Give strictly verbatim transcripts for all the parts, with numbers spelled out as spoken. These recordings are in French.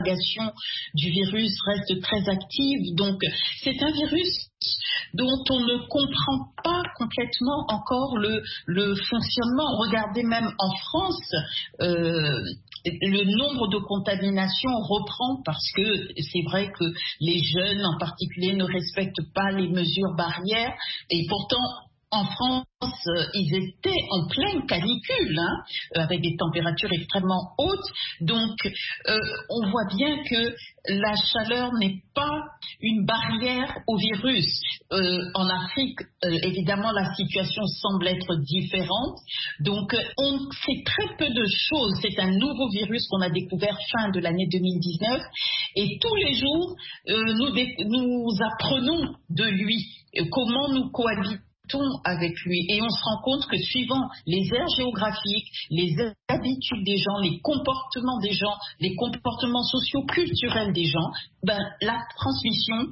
propagation du virus reste très active. Donc, c'est un virus dont on ne comprend pas complètement encore le, le fonctionnement. Regardez même en France, euh, le nombre de contaminations reprend parce que c'est vrai que les jeunes en particulier ne respectent pas les mesures barrières et pourtant en France, euh, ils étaient en pleine canicule, hein, avec des températures extrêmement hautes. Donc, euh, on voit bien que la chaleur n'est pas une barrière au virus. Euh, en Afrique, euh, évidemment, la situation semble être différente. Donc, euh, on sait très peu de choses. C'est un nouveau virus qu'on a découvert fin de l'année deux mille dix-neuf. Et tous les jours, euh, nous, dé- nous apprenons de lui, euh, comment nous cohabitons avec lui et on se rend compte que suivant les aires géographiques, les habitudes des gens, les comportements des gens, les comportements socio-culturels des gens, ben, la transmission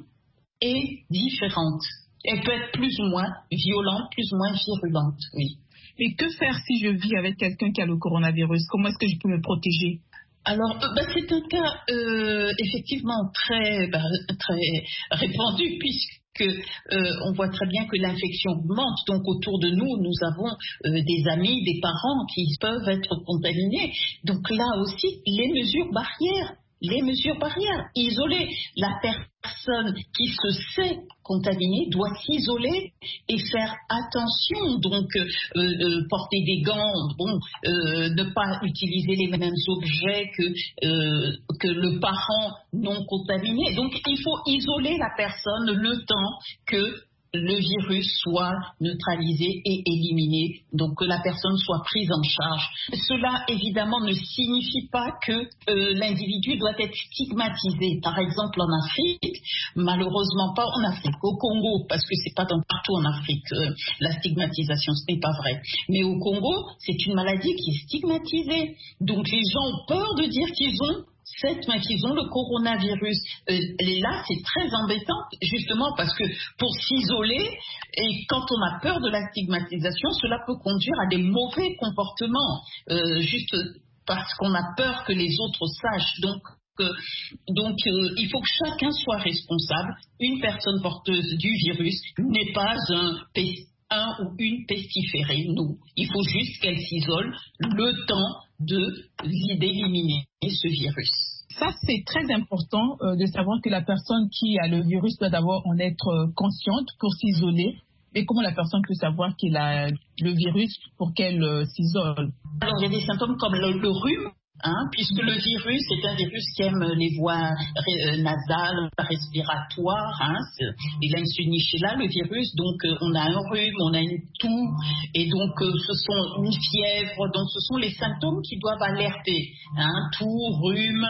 est différente. Elle peut être plus ou moins violente, plus ou moins virulente, oui. Et que faire si je vis avec quelqu'un qui a le coronavirus? Comment est-ce que je peux me protéger? Alors, euh, bah, c'est un cas euh, effectivement très, bah, très répandu puisque euh, on voit très bien que l'infection augmente. Donc, autour de nous, nous avons euh, des amis, des parents qui peuvent être contaminés. Donc là aussi, les mesures barrières, les mesures barrières, isoler la personne qui se sait contaminée doit s'isoler et faire attention, donc euh, euh, porter des gants, bon, euh, ne pas utiliser les mêmes objets que, euh, que le parent non contaminé. Donc il faut isoler la personne le temps que le virus soit neutralisé et éliminé, donc que la personne soit prise en charge. Cela, évidemment, ne signifie pas que euh, l'individu doit être stigmatisé. Par exemple, en Afrique, malheureusement pas en Afrique, au Congo, parce que c'est pas dans, partout en Afrique, euh, la stigmatisation, ce n'est pas vrai. Mais au Congo, c'est une maladie qui est stigmatisée. Donc les gens ont peur de dire qu'ils ont cette qu'ils ont le coronavirus. Euh, et là, c'est très embêtant, justement, parce que pour s'isoler, et quand on a peur de la stigmatisation, cela peut conduire à des mauvais comportements, euh, juste parce qu'on a peur que les autres sachent. Donc, euh, donc euh, il faut que chacun soit responsable. Une personne porteuse du virus n'est pas un pesticide. un ou une pestiférée, non. Il faut juste qu'elle s'isole le temps de d'éliminer ce virus. Ça, c'est très important euh, de savoir que la personne qui a le virus doit d'abord en être euh, consciente pour s'isoler. Et comment la personne peut savoir qu'elle a le virus pour qu'elle euh, s'isole? Alors, il y a des symptômes comme le, le rhume. Hein, puisque le virus est un virus qui aime les voies euh, nasales, respiratoires, hein, il aime se nicher là, le virus, donc euh, on a un rhume, on a une toux, et donc euh, ce sont une fièvre, donc ce sont les symptômes qui doivent alerter, hein, toux, rhume,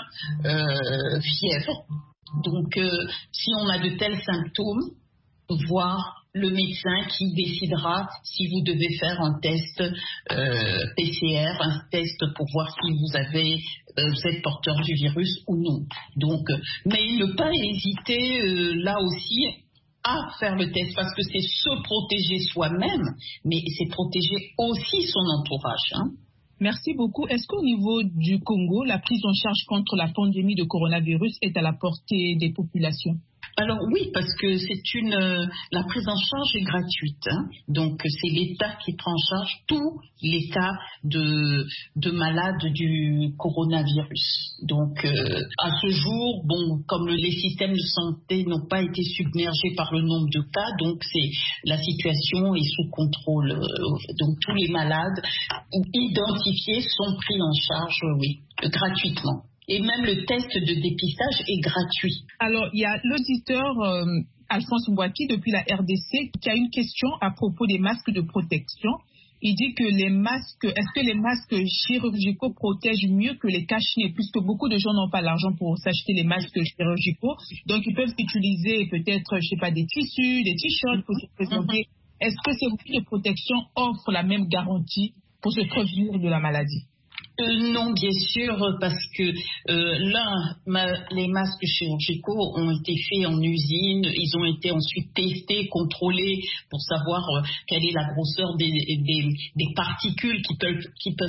euh, fièvre. Donc euh, si on a de tels symptômes, voir le médecin qui décidera si vous devez faire un test euh, P C R, un test pour voir si vous avez euh, vous êtes porteur du virus ou non. Donc, euh, mais ne pas hésiter euh, là aussi à faire le test parce que c'est se protéger soi-même, mais c'est protéger aussi son entourage. Hein. Merci beaucoup. Est-ce qu'au niveau du Congo, la prise en charge contre la pandémie de coronavirus est à la portée des populations? Alors oui, parce que c'est une euh, la prise en charge est gratuite, hein. Donc c'est l'État qui prend en charge tous les cas de de malades du coronavirus. Donc euh, à ce jour, bon, comme les systèmes de santé n'ont pas été submergés par le nombre de cas, donc c'est la situation est sous contrôle. Euh, donc tous les malades identifiés sont pris en charge, oui, gratuitement. Et même le test de dépistage est gratuit. Alors, il y a l'auditeur euh, Alphonse Mbouaki depuis la R D C qui a une question à propos des masques de protection. Il dit que les masques, est-ce que les masques chirurgicaux protègent mieux que les cache-nez, puisque beaucoup de gens n'ont pas l'argent pour s'acheter les masques chirurgicaux, donc ils peuvent utiliser peut-être, je sais pas, des tissus, des t-shirts pour se présenter. Mm-hmm. Est-ce que ces outils de protection offrent la même garantie pour se prévenir de la maladie? Euh, non, bien sûr, parce que euh, là, ma, les masques chirurgicaux ont été faits en usine, ils ont été ensuite testés, contrôlés pour savoir euh, quelle est la grosseur des, des, des particules qui peuvent, qui peuvent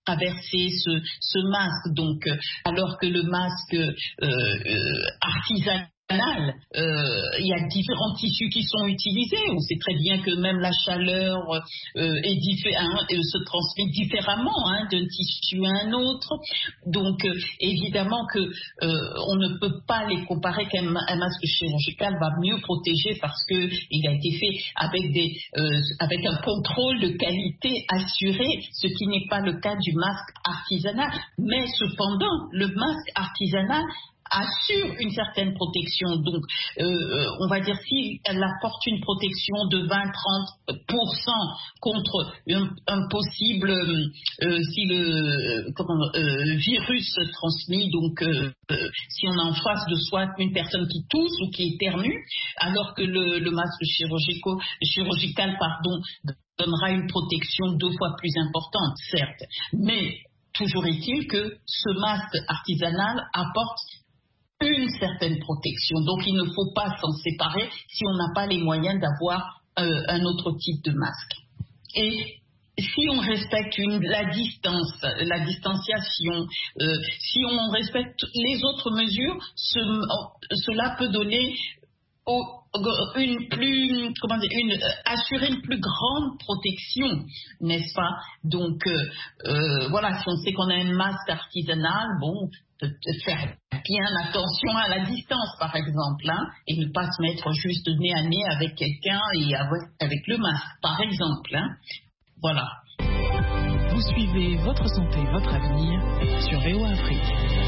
traverser ce, ce masque. Donc, euh, alors que le masque euh, euh, artisanal, euh, il y a différents tissus qui sont utilisés. On sait très bien que même la chaleur euh, est diffé- hein, se transmet différemment hein, d'un tissu à un autre. Donc, euh, évidemment que euh, on ne peut pas les comparer qu'un un masque chirurgical va mieux protéger parce que il a été fait avec des euh, avec un contrôle de qualité assuré, ce qui n'est pas le cas du masque artisanal. Mais cependant, le masque artisanal assure une certaine protection. Donc, euh, on va dire si elle apporte une protection de vingt à trente pour cent contre un, un possible, euh, si le comment, euh, virus se transmet, donc euh, euh, si on a en face de soi une personne qui tousse ou qui éternue, alors que le, le masque chirurgico, chirurgical pardon, donnera une protection deux fois plus importante, certes. Mais toujours est-il que ce masque artisanal apporte une certaine protection. Donc, il ne faut pas s'en séparer si on n'a pas les moyens d'avoir euh, un autre type de masque. Et si on respecte une, la distance, la distanciation, euh, si on respecte les autres mesures, ce, cela peut donner au, une plus, comment dire, une, assurer une plus grande protection, n'est-ce pas? Donc, euh, euh, voilà, si on sait qu'on a un masque artisanal, bon, faire bien attention à la distance, par exemple, hein, et ne pas se mettre juste nez à nez avec quelqu'un et avec, avec le masque, par exemple. Hein. Voilà. Vous suivez Votre Santé, Votre Avenir sur V O A Afrique.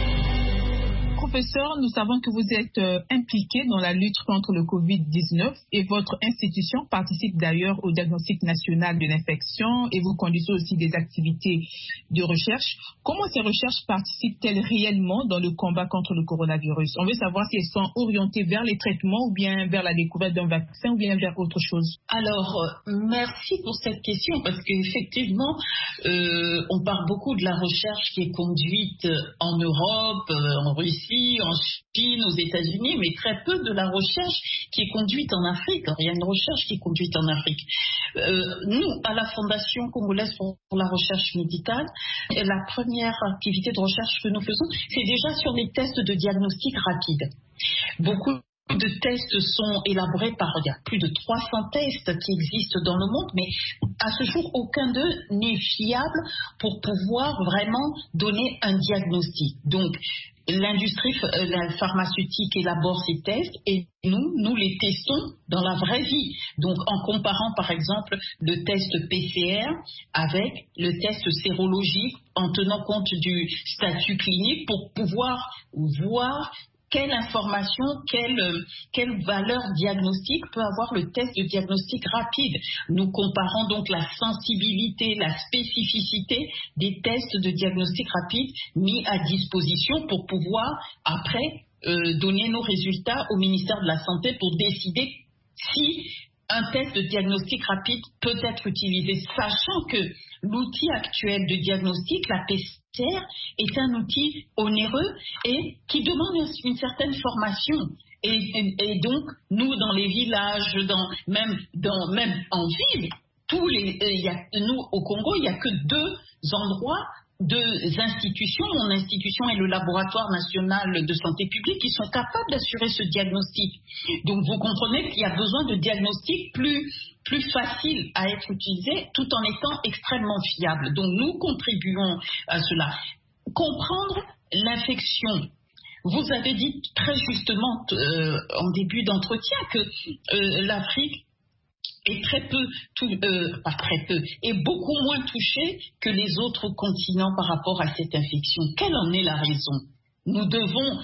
Professeur, nous savons que vous êtes euh, impliqué dans la lutte contre le covid dix-neuf et votre institution participe d'ailleurs au diagnostic national de l'infection et vous conduisez aussi des activités de recherche. Comment ces recherches participent-elles réellement dans le combat contre le coronavirus? On veut savoir si elles sont orientées vers les traitements ou bien vers la découverte d'un vaccin ou bien vers autre chose. Alors, euh, merci pour cette question parce qu'effectivement, euh, on parle beaucoup de la recherche qui est conduite en Europe, euh, en Russie, en Chine, aux États-Unis, mais très peu de la recherche qui est conduite en Afrique. Alors, il y a une recherche qui est conduite en Afrique. Euh, nous, à la Fondation congolaise pour la recherche médicale, la première activité de recherche que nous faisons, c'est déjà sur les tests de diagnostic rapide. Beaucoup de tests sont élaborés par, il y a plus de trois cents tests qui existent dans le monde, mais à ce jour, aucun d'eux n'est fiable pour pouvoir vraiment donner un diagnostic. Donc, l'industrie la pharmaceutique élabore ces tests et nous, nous les testons dans la vraie vie. Donc, en comparant, par exemple, le test P C R avec le test sérologique, en tenant compte du statut clinique pour pouvoir voir quelle information, quelle, quelle valeur diagnostique peut avoir le test de diagnostic rapide. Nous comparons donc la sensibilité, la spécificité des tests de diagnostic rapide mis à disposition pour pouvoir après euh, donner nos résultats au ministère de la Santé pour décider si un test de diagnostic rapide peut être utilisé, sachant que l'outil actuel de diagnostic, la P C R, est un outil onéreux et qui demande une certaine formation. Et, et, et donc, nous, dans les villages, dans, même, dans, même en ville, tous les, il y a, nous, au Congo, il n'y a que deux endroits, deux institutions, mon institution et le laboratoire national de santé publique, qui sont capables d'assurer ce diagnostic. Donc, vous comprenez qu'il y a besoin de diagnostics plus, plus faciles à être utilisés, tout en étant extrêmement fiables. Donc, nous contribuons à cela. Comprendre l'infection. Vous avez dit très justement euh, en début d'entretien que euh, l'Afrique est très peu, tout, euh, pas très peu, est beaucoup moins touchée que les autres continents par rapport à cette infection. Quelle en est la raison? Nous devons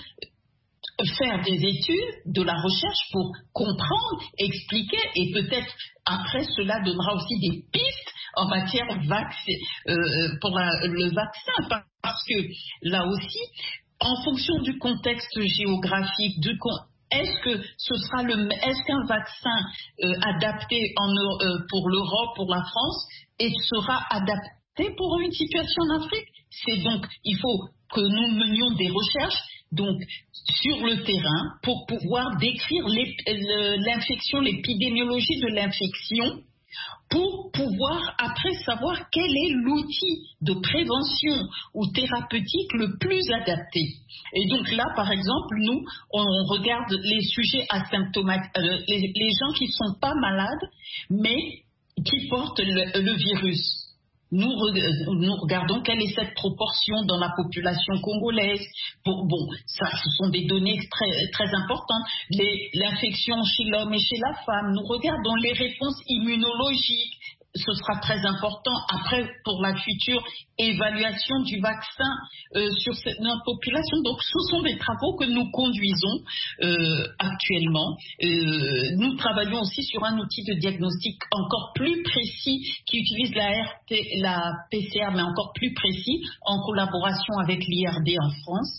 faire des études, de la recherche pour comprendre, expliquer et peut-être après cela donnera aussi des pistes en matière vaccin, euh, pour la, le vaccin, parce que là aussi, en fonction du contexte géographique, du est-ce que ce sera le, est-ce qu'un vaccin euh, adapté en, euh, pour l'Europe, pour la France, et sera adapté pour une situation en Afrique? C'est donc, il faut que nous menions des recherches donc sur le terrain pour pouvoir décrire l'infection, l'épidémiologie de l'infection pour pouvoir après savoir quel est l'outil de prévention ou thérapeutique le plus adapté. Et donc là, par exemple, nous, on regarde les sujets asymptomatiques, euh, les, les gens qui ne sont pas malades, mais qui portent le, le virus. Nous, nous regardons quelle est cette proportion dans la population congolaise. Bon, bon ça, ce sont des données très, très importantes. Les, l'infection chez l'homme et chez la femme. Nous regardons les réponses immunologiques. Ce sera très important après pour la future évaluation du vaccin euh, sur cette, notre population. Donc, ce sont des travaux que nous conduisons euh, actuellement. Euh, nous travaillons aussi sur un outil de diagnostic encore plus précis qui utilise la, R T, la P C R, mais encore plus précis, en collaboration avec l'I R D en France.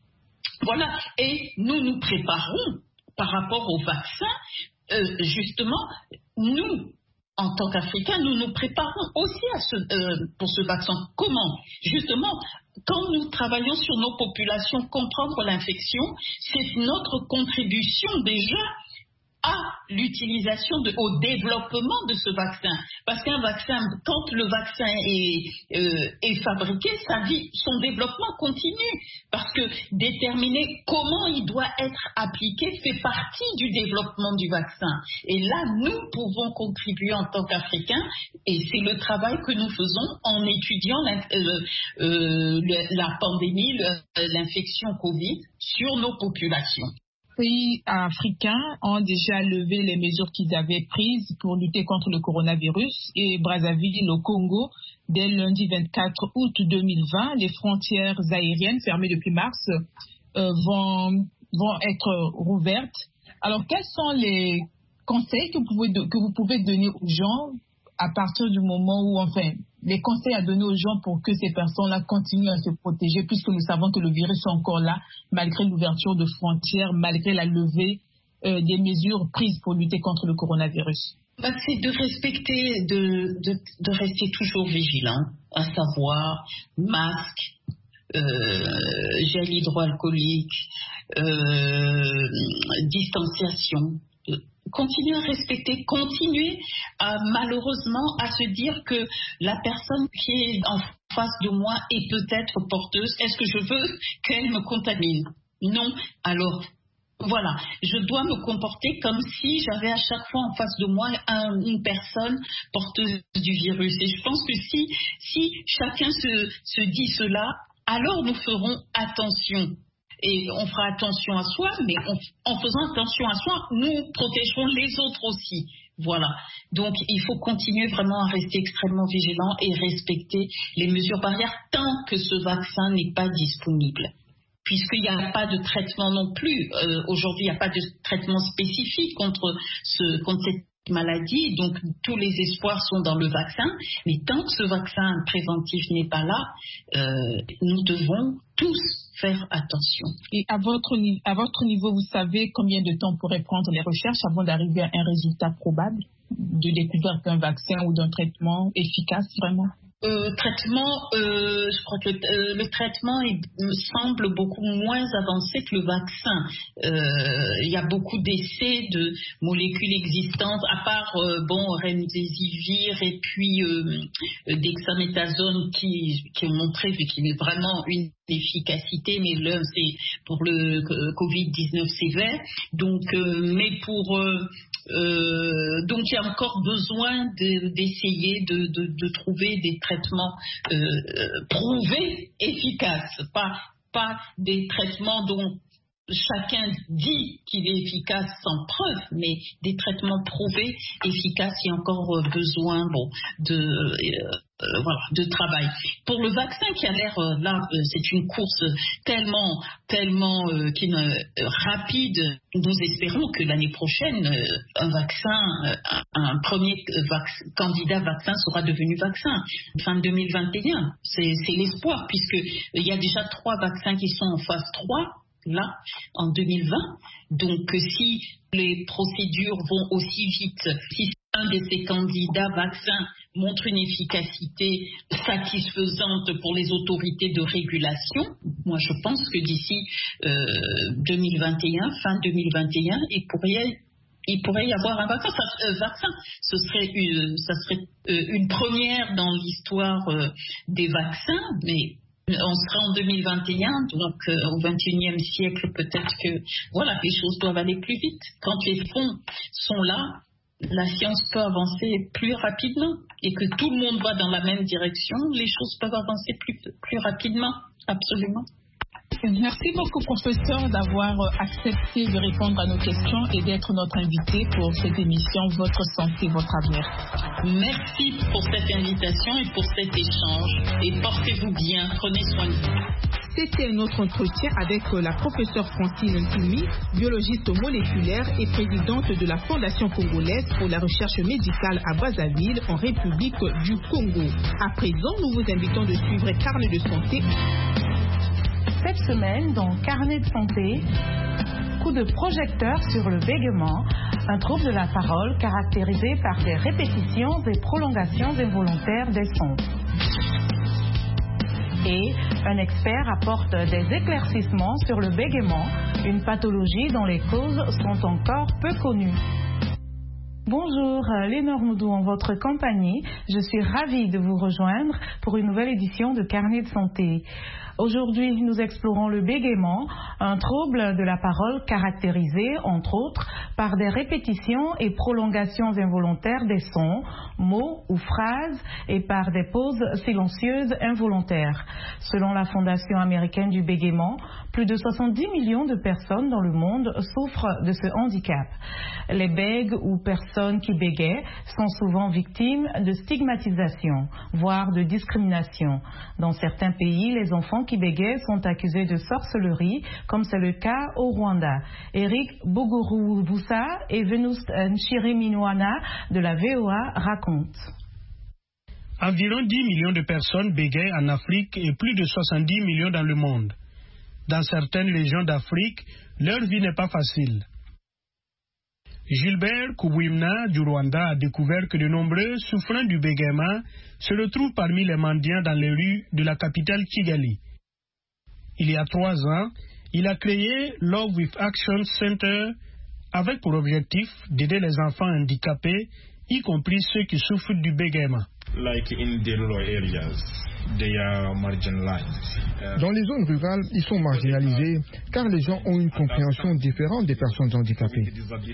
Voilà. Et nous nous préparons par rapport au vaccin. Euh, justement, nous, en tant qu'Africains, nous nous préparons aussi à ce, euh, pour ce vaccin. Comment? Justement, quand nous travaillons sur nos populations, comprendre l'infection, c'est notre contribution déjà à l'utilisation, de, au développement de ce vaccin. Parce qu'un vaccin, quand le vaccin est, euh, est fabriqué, sa vie, son développement continue. Parce que déterminer comment il doit être appliqué fait partie du développement du vaccin. Et là, nous pouvons contribuer en tant qu'Africains, et c'est le travail que nous faisons en étudiant la, euh, euh, la pandémie, le, l'infection Covid sur nos populations. Les pays africains ont déjà levé les mesures qu'ils avaient prises pour lutter contre le coronavirus et Brazzaville au Congo, dès lundi vingt-quatre août deux mille vingt, les frontières aériennes fermées depuis mars euh, vont, vont être rouvertes. Alors, quels sont les conseils que vous pouvez, que vous pouvez donner aux gens à partir du moment où, enfin, les conseils à donner aux gens pour que ces personnes-là continuent à se protéger, puisque nous savons que le virus est encore là, malgré l'ouverture de frontières, malgré la levée euh, des mesures prises pour lutter contre le coronavirus? Bah, c'est de respecter, de, de, de rester toujours vigilant, à savoir masque, euh, gel hydroalcoolique, euh, distanciation. Continuer à respecter, continuer à, malheureusement à se dire que la personne qui est en face de moi est peut-être porteuse. Est-ce que je veux qu'elle me contamine? Non. Alors, voilà, je dois me comporter comme si j'avais à chaque fois en face de moi un, une personne porteuse du virus. Et je pense que si, si chacun se, se dit cela, alors nous ferons attention. Et on fera attention à soi, mais on, en faisant attention à soi, nous protégerons les autres aussi. Voilà. Donc, il faut continuer vraiment à rester extrêmement vigilant et respecter les mesures barrières tant que ce vaccin n'est pas disponible. Puisqu'il n'y a pas de traitement non plus. Euh, aujourd'hui, il n'y a pas de traitement spécifique contre, ce, contre cette maladie, donc tous les espoirs sont dans le vaccin, mais tant que ce vaccin préventif n'est pas là, euh, nous devons tous faire attention. Et à votre, à votre niveau, vous savez combien de temps pourraient prendre les recherches avant d'arriver à un résultat probable de découverte d'un vaccin ou d'un traitement efficace vraiment? Euh, traitement, euh, je crois que le, euh, le traitement est, me semble beaucoup moins avancé que le vaccin. Euh, il y a beaucoup d'essais de molécules existantes, à part euh, bon remdesivir et puis euh, dexaméthasone qui, qui ont montré qui est vraiment une efficacité, mais là c'est pour le covid dix-neuf sévère. Donc, euh, mais pour euh, Euh, donc il y a encore besoin de, d'essayer de, de, de trouver des traitements euh, prouvés efficaces, pas, pas des traitements dont chacun dit qu'il est efficace sans preuve, mais des traitements prouvés efficaces. Il y a encore besoin bon, de, euh, euh, voilà, de travail. Pour le vaccin qui a l'air, euh, là, euh, c'est une course tellement, tellement euh, qui, euh, rapide. Nous espérons que l'année prochaine, euh, un vaccin, euh, un, un premier vac- candidat vaccin sera devenu vaccin. Fin deux mille vingt et un, c'est, c'est l'espoir, puisqu'il y a déjà trois vaccins qui sont en phase trois. Là, en deux mille vingt. Donc, si les procédures vont aussi vite, si un de ces candidats vaccins montre une efficacité satisfaisante pour les autorités de régulation, moi je pense que d'ici euh, deux mille vingt et un, fin deux mille vingt et un, il pourrait, il pourrait y avoir un vaccin. Ça, euh, vaccin. Ce serait une, ça serait euh, une première dans l'histoire euh, des vaccins, mais on sera en deux mille vingt et un, donc euh, au vingt et unième siècle, peut-être que voilà, les choses doivent aller plus vite. Quand les fonds sont là, la science peut avancer plus rapidement, et que tout le monde va dans la même direction, les choses peuvent avancer plus, plus rapidement, absolument. Merci beaucoup, professeur, d'avoir accepté de répondre à nos questions et d'être notre invité pour cette émission Votre santé, votre avenir. Merci pour cette invitation et pour cet échange. Et portez-vous bien, prenez soin de vous. C'était notre entretien avec la professeure Francine Ntoumi, biologiste moléculaire et présidente de la Fondation congolaise pour la recherche médicale à Brazzaville, en République du Congo. À présent, nous vous invitons de suivre Carnet de santé. Cette semaine, dans Carnet de santé, coup de projecteur sur le bégaiement, un trouble de la parole caractérisé par des répétitions et prolongations involontaires des sons. Et un expert apporte des éclaircissements sur le bégaiement, une pathologie dont les causes sont encore peu connues. Bonjour, Lénore Moudou en votre compagnie. Je suis ravie de vous rejoindre pour une nouvelle édition de Carnet de santé. Aujourd'hui, nous explorons le bégaiement, un trouble de la parole caractérisé, entre autres, par des répétitions et prolongations involontaires des sons, mots ou phrases, et par des pauses silencieuses involontaires. Selon la Fondation américaine du bégaiement, plus de soixante-dix millions de personnes dans le monde souffrent de ce handicap. Les bègues ou personnes qui bégayent sont souvent victimes de stigmatisation, voire de discrimination. Dans certains pays, les enfants qui bégayent sont accusés de sorcellerie, comme c'est le cas au Rwanda. Eric Bogoroubusa et Venus Nchiriminoana de la V O A racontent. Environ dix millions de personnes bégayent en Afrique et plus de soixante-dix millions dans le monde. Dans certaines régions d'Afrique, leur vie n'est pas facile. Gilbert Kubwimna du Rwanda a découvert que de nombreux souffrants du bégaiement se retrouvent parmi les mendiants dans les rues de la capitale Kigali. Il y a trois ans, il a créé Love with Action Center avec pour objectif d'aider les enfants handicapés, y compris ceux qui souffrent du bégaiement. Like in the rural areas, they are marginalized. Uh, Dans les zones rurales, ils sont marginalisés car les gens ont une compréhension différente des personnes handicapées.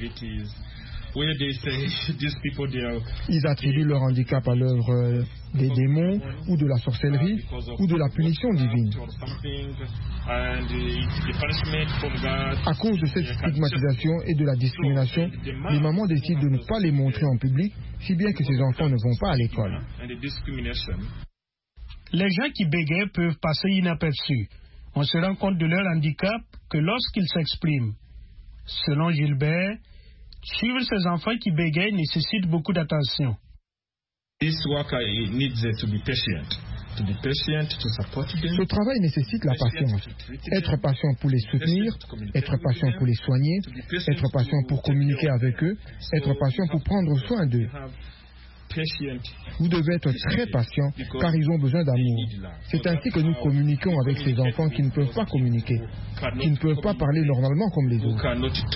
Ils attribuent leur handicap à l'œuvre des démons ou de la sorcellerie ou de la punition divine. À cause de cette stigmatisation et de la discrimination, les mamans décident de ne pas les montrer en public, si bien que ces enfants ne vont pas à l'école. Les gens qui bégayent peuvent passer inaperçus. On se rend compte de leur handicap que lorsqu'ils s'expriment. Selon Gilbert, suivre ces enfants qui bégayent nécessite beaucoup d'attention. Ce travail nécessite la patience. Être patient pour les soutenir, être patient pour les soigner, être patient pour communiquer avec eux, être patient pour prendre soin d'eux. Vous devez être très patient car ils ont besoin d'amour. C'est ainsi que nous communiquons avec ces enfants qui ne peuvent pas communiquer, qui ne peuvent pas parler normalement comme les autres.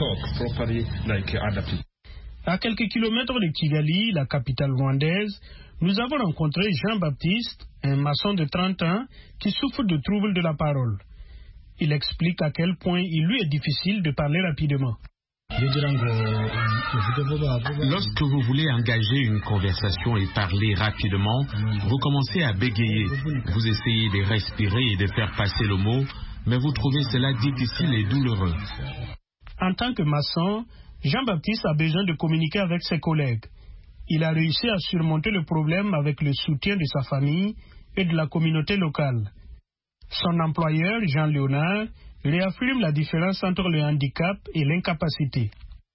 À quelques kilomètres de Kigali, la capitale rwandaise, nous avons rencontré Jean-Baptiste, un maçon de trente ans qui souffre de troubles de la parole. Il explique à quel point il lui est difficile de parler rapidement. Lorsque vous voulez engager une conversation et parler rapidement, vous commencez à bégayer. Vous essayez de respirer et de faire passer le mot, mais vous trouvez cela difficile et douloureux. En tant que maçon, Jean-Baptiste a besoin de communiquer avec ses collègues. Il a réussi à surmonter le problème avec le soutien de sa famille et de la communauté locale. Son employeur, Jean Léonard, réaffirme la différence entre le handicap et l'incapacité.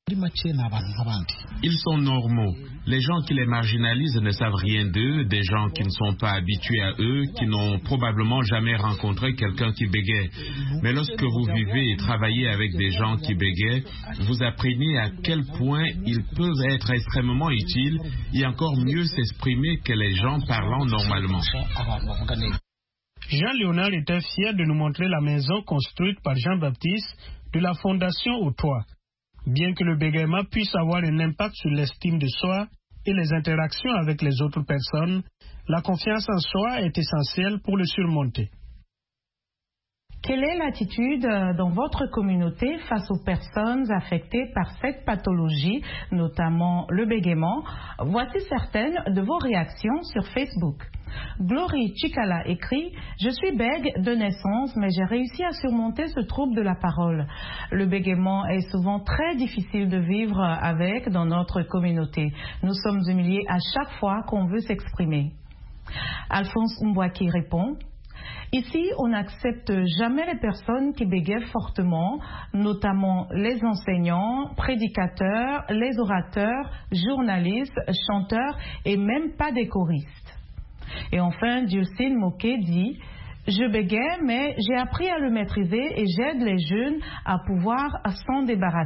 Ils sont normaux. Les gens qui les marginalisent ne savent rien d'eux, des gens qui ne sont pas habitués à eux, qui n'ont probablement jamais rencontré quelqu'un qui bégaye. Mais lorsque vous vivez et travaillez avec des gens qui bégayent, vous apprenez à quel point ils peuvent être extrêmement utiles et encore mieux s'exprimer que les gens parlant normalement. Jean-Léonard était fier de nous montrer la maison construite par Jean-Baptiste de la Fondation au Toit. Bien que le bégaiement puisse avoir un impact sur l'estime de soi et les interactions avec les autres personnes, la confiance en soi est essentielle pour le surmonter. Quelle est l'attitude dans votre communauté face aux personnes affectées par cette pathologie, notamment le bégaiement? Voici certaines de vos réactions sur Facebook. Glory Chikala écrit « Je suis bègue de naissance, mais j'ai réussi à surmonter ce trouble de la parole. Le bégaiement est souvent très difficile de vivre avec dans notre communauté. Nous sommes humiliés à chaque fois qu'on veut s'exprimer. » Alphonse Mbouaki répond « Ici, on n'accepte jamais les personnes qui bégayent fortement, notamment les enseignants, prédicateurs, les orateurs, journalistes, chanteurs et même pas des choristes. » Et enfin, Diocine Moquet dit « Je bégaye, mais j'ai appris à le maîtriser et j'aide les jeunes à pouvoir s'en débarrasser. »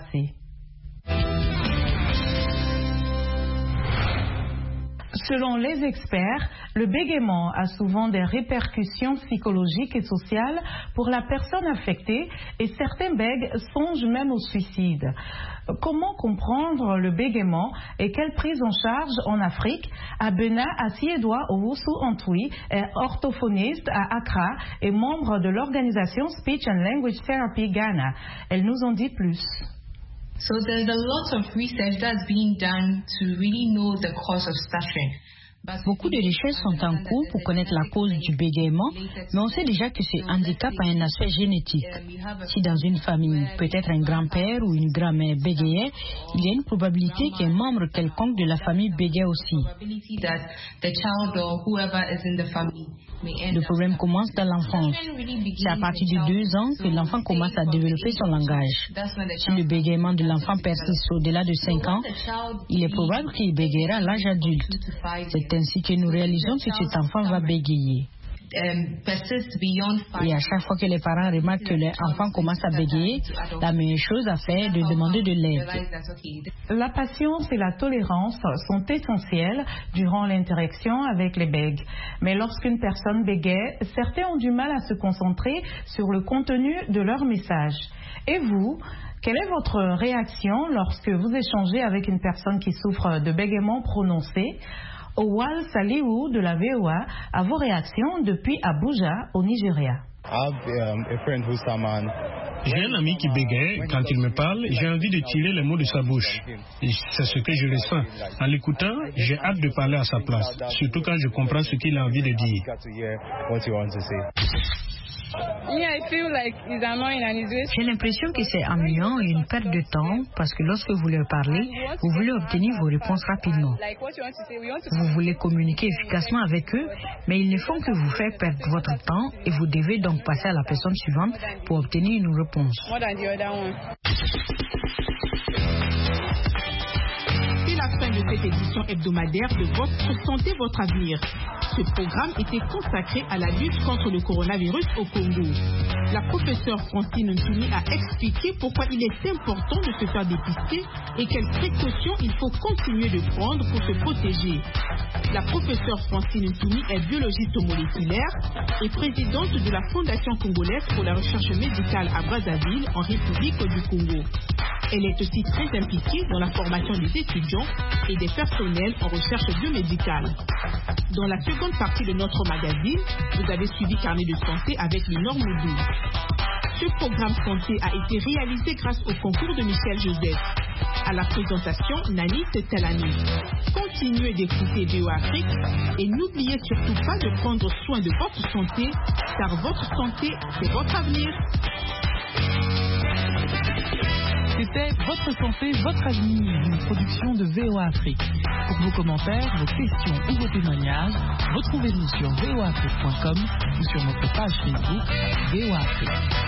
Selon les experts, le bégaiement a souvent des répercussions psychologiques et sociales pour la personne affectée et certains bègues songent même au suicide. Comment comprendre le bégaiement et quelle prise en charge en Afrique? Abena Asiedwa Owusu Antwi est orthophoniste à Accra et membre de l'organisation Speech and Language Therapy Ghana. Elle nous en dit plus. So there's a lot of research that's being done to really know the cause of stuttering. Beaucoup de recherches sont en cours pour connaître la cause du bégaiement, mais on sait déjà que ce handicap a un aspect génétique. Si dans une famille, peut-être un grand-père ou une grand-mère bégayait, il y a une probabilité qu'un membre quelconque de la famille bégaye aussi. Le problème commence dans l'enfance. C'est à partir de deux ans que l'enfant commence à développer son langage. Si le bégaiement de l'enfant persiste au-delà de cinq ans, il est probable qu'il bégayera à l'âge adulte. C'est ainsi que nous réalisons que cet enfant va bégayer. Et à chaque fois que les parents remarquent que leur enfant commence à bégayer, la meilleure chose à faire est de demander de l'aide. La patience et la tolérance sont essentielles durant l'interaction avec les bègues. Mais lorsqu'une personne bégaye, certains ont du mal à se concentrer sur le contenu de leur message. Et vous, quelle est votre réaction lorsque vous échangez avec une personne qui souffre de bégaiement prononcé? Owal Saliou de la V O A à vos réactions depuis Abuja au Nigeria. J'ai un ami qui bégaye. Quand il me parle, j'ai envie de tirer les mots de sa bouche. Et c'est ce que je ressens. En l'écoutant, j'ai hâte de parler à sa place, surtout quand je comprends ce qu'il a envie de dire. J'ai l'impression que c'est ennuyant et une perte de temps parce que lorsque vous leur parlez, vous voulez obtenir vos réponses rapidement. Vous voulez communiquer efficacement avec eux, mais ils ne font que vous faire perdre votre temps et vous devez donc passer à la personne suivante pour obtenir une réponse. C'est la fin de cette édition hebdomadaire de Votre Santé, Votre Avenir. Ce programme était consacré à la lutte contre le coronavirus au Congo. La professeure Francine Ntoumi a expliqué pourquoi il est important de se faire dépister et quelles précautions il faut continuer de prendre pour se protéger. La professeure Francine Ntoumi est biologiste moléculaire et présidente de la Fondation congolaise pour la recherche médicale à Brazzaville, en République du Congo. Elle est aussi très impliquée dans la formation des étudiants et des personnels en recherche biomédicale. Dans la seconde partie de notre magazine, vous avez suivi Carnet de santé avec Lénore Moudou. Ce programme santé a été réalisé grâce au concours de Michel Joseph. À la présentation, Nanit Telani. Continuez d'écouter V O A Afrique et n'oubliez surtout pas de prendre soin de votre santé, car votre santé, c'est votre avenir. C'était Votre Santé, Votre Avenir, une production de V O A Afrique. Pour vos commentaires, vos questions ou vos témoignages, retrouvez-nous sur v o afrique point com ou sur notre page Facebook V O A Afrique.